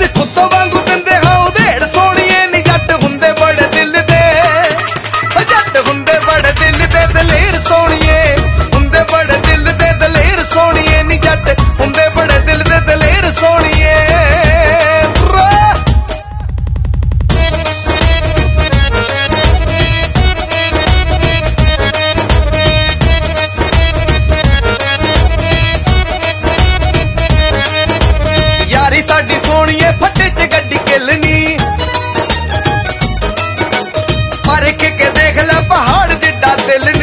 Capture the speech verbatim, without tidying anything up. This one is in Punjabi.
ਕੁੱਤੋਂ ਵਾਂਗੂ ਦਿੰਦੇ ਹਾਂ ਉਧੇੜ ਸੋਹਣੀਏ ਨੀ ਜੱਟ ਹੁੰਦੇ ਬੜੇ ਦਿਲ ਦੇ ਜੱਟ ਹੁੰਦੇ ਬੜੇ ਦਿਲ ਦੇ ਦਲੇਰ ਸੋਹਣੀਏ ਹੁੰਦੇ ਬੜੇ ਦਿਲ ਦੇ ਦਲੇਰ ਸੋਹਣੀਏ ਨੀ ਜੱਟ ਹੁੰਦੇ ਬੜੇ ਦਿਲ ਦੇ ਦਲੇਰ ਸੋਹਣੀਏ यारी साडी सोहणीए फटे च गड्डी किलनी परख के देख ला पहाड़ जिड्डा दिल